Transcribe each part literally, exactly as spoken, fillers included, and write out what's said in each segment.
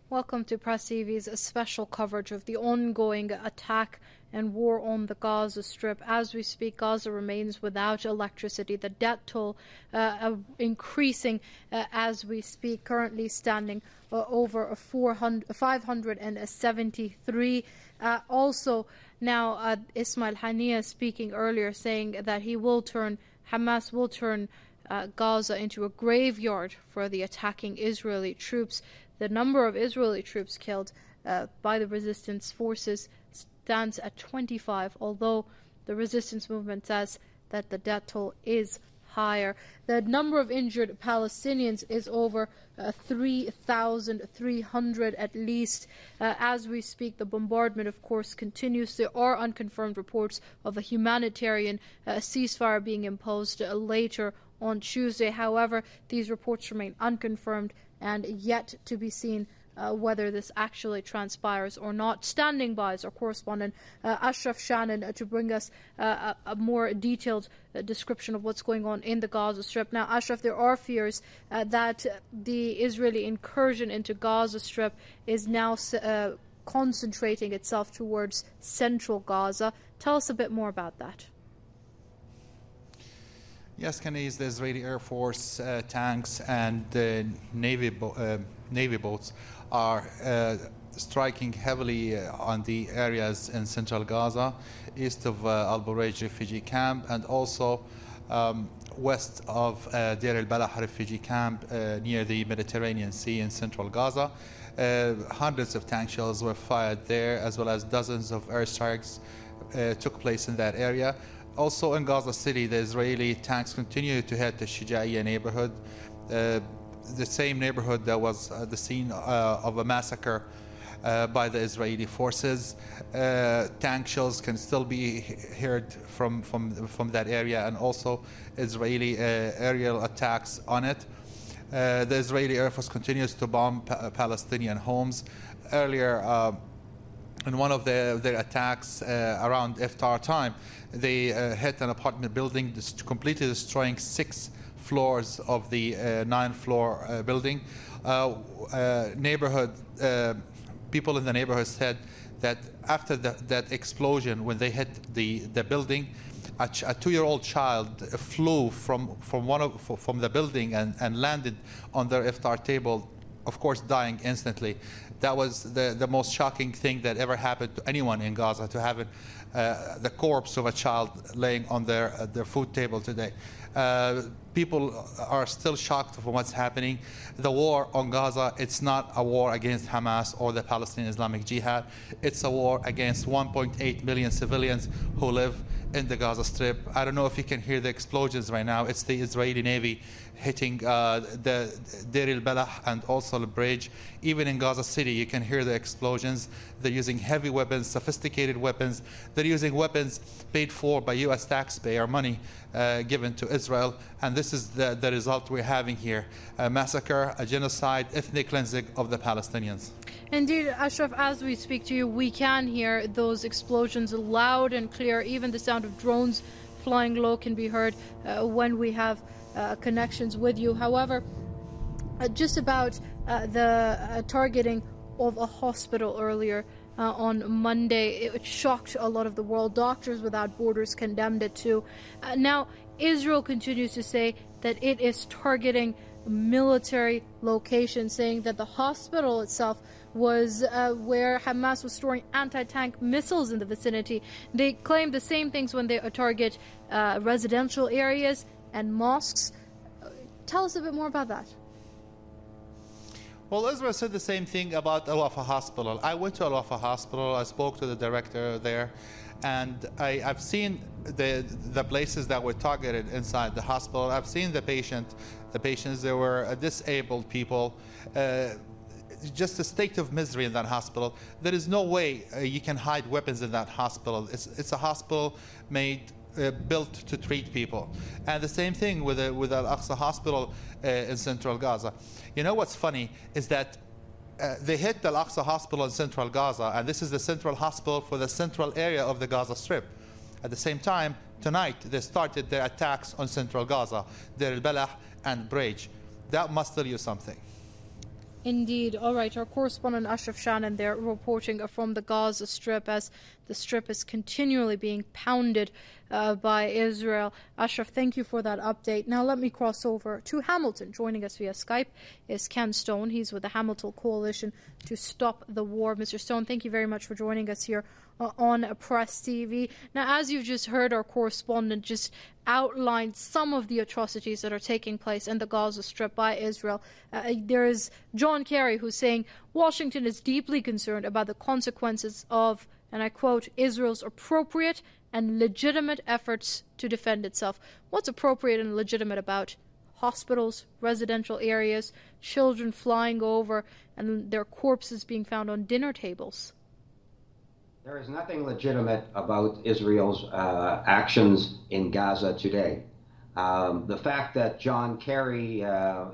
Welcome to Press T V's special coverage of the ongoing attack and war on the Gaza Strip. As we speak, Gaza remains without electricity. The death toll uh, increasing uh, as we speak, currently standing uh, over five hundred seventy-three. Uh, also, now uh, Ismail Haniyeh speaking earlier, saying that he will turn, Hamas will turn uh, Gaza into a graveyard for the attacking Israeli troops. The number of Israeli troops killed uh, by the resistance forces stands at twenty-five, although the resistance movement says that the death toll is higher. The number of injured Palestinians is over uh, three thousand three hundred at least. Uh, as we speak, the bombardment, of course, continues. There are unconfirmed reports of a humanitarian uh, ceasefire being imposed uh, later on Tuesday. However, these reports remain unconfirmed and yet to be seen uh, whether this actually transpires or not. Standing by is our correspondent uh, Ashraf Shannon uh, to bring us uh, a, a more detailed uh, description of what's going on in the Gaza Strip. Now, Ashraf, there are fears uh, that the Israeli incursion into Gaza Strip is now uh, concentrating itself towards central Gaza. Tell us a bit more about that. Yes, Kenny's, the Israeli Air Force uh, tanks and uh, Navy, bo uh, Navy boats are uh, striking heavily uh, on the areas in central Gaza, east of uh, Al Bureij refugee camp, and also um, west of uh, Deir el-Balah refugee camp uh, near the Mediterranean Sea in central Gaza. Uh, hundreds of tank shells were fired there, as well as dozens of airstrikes uh, took place in that area. Also in Gaza City, the Israeli tanks continue to head to Shijaiya neighborhood, uh, the same neighborhood that was uh, the scene uh, of a massacre uh, by the Israeli forces. Uh, tank shells can still be heard from, from, from that area, and also Israeli uh, aerial attacks on it. Uh, the Israeli Air Force continues to bomb pa Palestinian homes. Earlier, uh, in one of the, their attacks uh, around iftar time, they uh, hit an apartment building, completely destroying six floors of the uh, nine-floor uh, building. Uh, uh, neighborhood uh, people in the neighborhood said that after the, that explosion, when they hit the the building, a, ch a two-year-old child flew from from one of from the building and and landed on their iftar table, of course, dying instantly. That was the, the most shocking thing that ever happened to anyone in Gaza, to have it, uh, the corpse of a child laying on their, uh, their food table today. Uh, people are still shocked from what's happening. The war on Gaza, it's not a war against Hamas or the Palestinian Islamic Jihad. It's a war against one point eight million civilians who live in the Gaza Strip. I don't know if you can hear the explosions right now. It's the Israeli Navy hitting uh, the Deir el-Balah and also the bridge. Even in Gaza City, you can hear the explosions. They're using heavy weapons, sophisticated weapons. They're using weapons paid for by U S taxpayer money uh, given to Israel. And this is the, the result we're having here. A massacre, a genocide, ethnic cleansing of the Palestinians. Indeed, Ashraf, as we speak to you, we can hear those explosions loud and clear. Even the sound of drones flying low can be heard uh, when we have uh, connections with you. However, uh, just about uh, the uh, targeting of a hospital earlier uh, on Monday, it shocked a lot of the world. Doctors Without Borders condemned it too. Uh, now, Israel continues to say that it is targeting military locations, saying that the hospital itself was uh, where Hamas was storing anti-tank missiles in the vicinity. They claim the same things when they target uh, residential areas and mosques. Uh, tell us a bit more about that. Well, Israel said the same thing about Al Wafa Hospital. I went to Al Wafa Hospital. I spoke to the director there, and I, I've seen the the places that were targeted inside the hospital. I've seen the patient, the patients. There were uh, disabled people. Uh, just a state of misery in that hospital. There is no way uh, you can hide weapons in that hospital. It's it's a hospital made. Uh, built to treat people. And the same thing with, uh, with Al-Aqsa Hospital uh, in central Gaza. You know what's funny is that uh, they hit the Al-Aqsa Hospital in central Gaza, and this is the central hospital for the central area of the Gaza Strip. At the same time, tonight they started their attacks on central Gaza, Deir el-Balah and Bridge. That must tell you something. Indeed. All right. Our correspondent Ashraf Shannon there reporting from the Gaza Strip as the Strip is continually being pounded uh, by Israel. Ashraf, thank you for that update. Now let me cross over to Hamilton. Joining us via Skype is Ken Stone. He's with the Hamilton Coalition to Stop the War. Mister Stone, thank you very much for joining us here uh, on Press T V. Now, as you've just heard, our correspondent just outlined some of the atrocities that are taking place in the Gaza Strip by Israel. Uh, there is John Kerry who's saying Washington is deeply concerned about the consequences of, and I quote, Israel's appropriate and legitimate efforts to defend itself. What's appropriate and legitimate about hospitals, residential areas, children flying over, and their corpses being found on dinner tables? There is nothing legitimate about Israel's uh, actions in Gaza today. Um, the fact that John Kerry uh,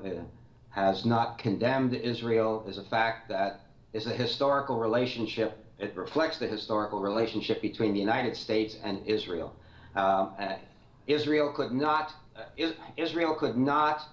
has not condemned Israel is a fact that is a historical relationship. It reflects the historical relationship between the United States and Israel. Um, uh, Israel could not, uh, is, Israel could not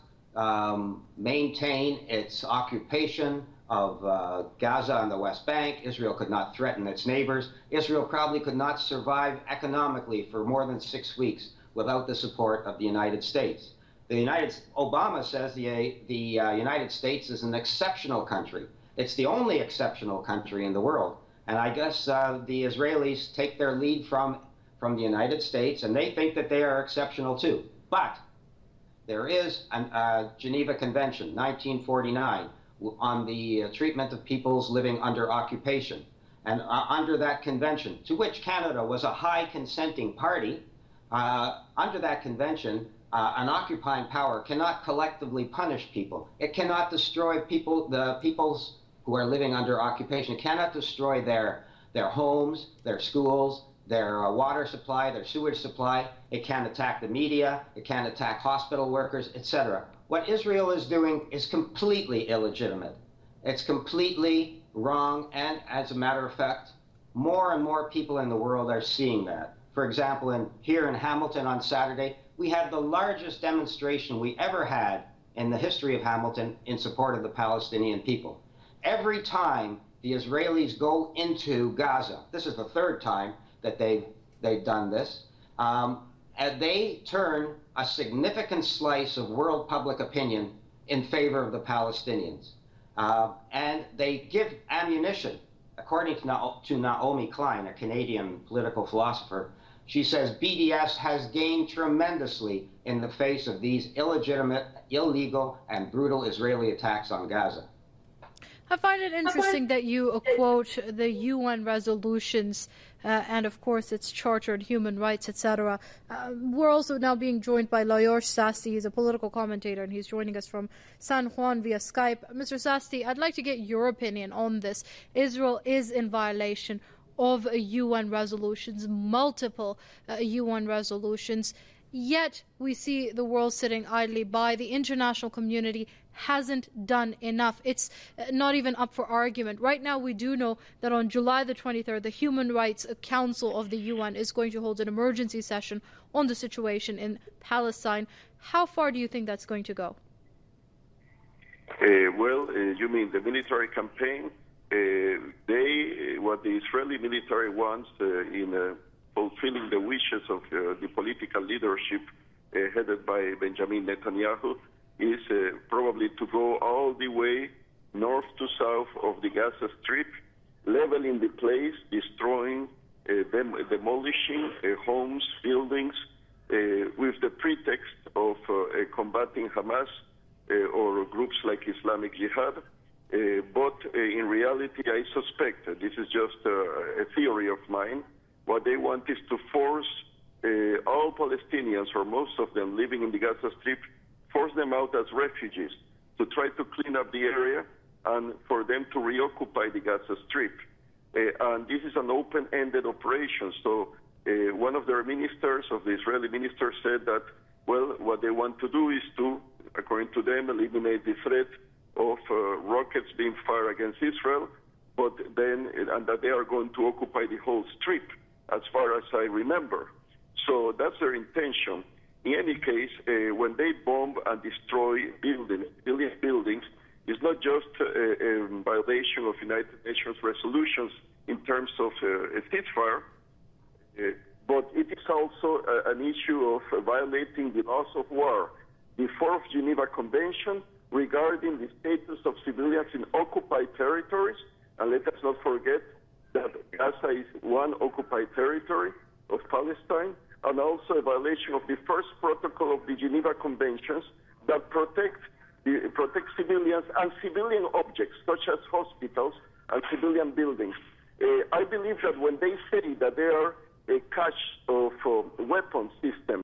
um, maintain its occupation of uh, Gaza and the West Bank. Israel could not threaten its neighbors. Israel probably could not survive economically for more than six weeks without the support of the United States. The United Obama says the, the uh, United States is an exceptional country. It's the only exceptional country in the world. And I guess uh, the Israelis take their lead from, from the United States, and they think that they are exceptional too. But there is a uh, Geneva Convention, nineteen forty-nine, on the uh, treatment of peoples living under occupation. And uh, under that convention, to which Canada was a high consenting party, uh, under that convention, uh, an occupying power cannot collectively punish people. It cannot destroy people, the peoples who are living under occupation. It cannot destroy their, their homes, their schools, their uh, water supply, their sewage supply. It can attack the media. It can attack hospital workers, et cetera. What Israel is doing is completely illegitimate. It's completely wrong, and as a matter of fact, more and more people in the world are seeing that. For example, in, here in Hamilton on Saturday, we had the largest demonstration we ever had in the history of Hamilton in support of the Palestinian people. Every time the Israelis go into Gaza, this is the third time that they've, they've done this, um, and they turn a significant slice of world public opinion in favor of the Palestinians. Uh, and they give ammunition. According to, Na to Naomi Klein, a Canadian political philosopher, she says B D S has gained tremendously in the face of these illegitimate, illegal, and brutal Israeli attacks on Gaza. I find it interesting that you uh, quote the U N resolutions uh, and, of course, its Charter on Human Rights, et cetera. Uh, we're also now being joined by Lajos Sasti. He's a political commentator, and he's joining us from San Juan via Skype. Mister Sasti, I'd like to get your opinion on this. Israel is in violation of uh, U N resolutions, multiple uh, U N resolutions. Yet we see the world sitting idly by. The international community hasn't done enough. It's not even up for argument. Right now we do know that on July the twenty-third, the Human Rights Council of the U N is going to hold an emergency session on the situation in Palestine. How far do you think that's going to go? Uh, well, uh, you mean the military campaign? Uh, they, uh, what the Israeli military wants uh, in uh, fulfilling the wishes of uh, the political leadership uh, headed by Benjamin Netanyahu is uh, probably to go all the way north to south of the Gaza Strip, leveling the place, destroying, uh, dem demolishing uh, homes, buildings, uh, with the pretext of uh, combating Hamas uh, or groups like Islamic Jihad. Uh, but uh, in reality, I suspect, uh, this is just uh, a theory of mine, what they want is to force uh, all Palestinians, or most of them living in the Gaza Strip, force them out as refugees to try to clean up the area and for them to reoccupy the Gaza Strip. Uh, and this is an open-ended operation. So uh, one of their ministers, of the Israeli ministers, said that, well, what they want to do is to, according to them, eliminate the threat of uh, rockets being fired against Israel, but then, and that they are going to occupy the whole strip, as far as I remember. So that's their intention. In any case, uh, when they bomb and destroy buildings, buildings, It's not just a, a violation of United Nations resolutions in terms of uh, a ceasefire, uh, but it is also uh, an issue of uh, violating the laws of war. The Fourth Geneva Convention regarding the status of civilians in occupied territories, and let us not forget that Gaza is one occupied territory of Palestine, and also a violation of the first protocol of the Geneva Conventions that protect, the, protect civilians and civilian objects, such as hospitals and civilian buildings. Uh, I believe that when they say that they are a cache of uh, weapon systems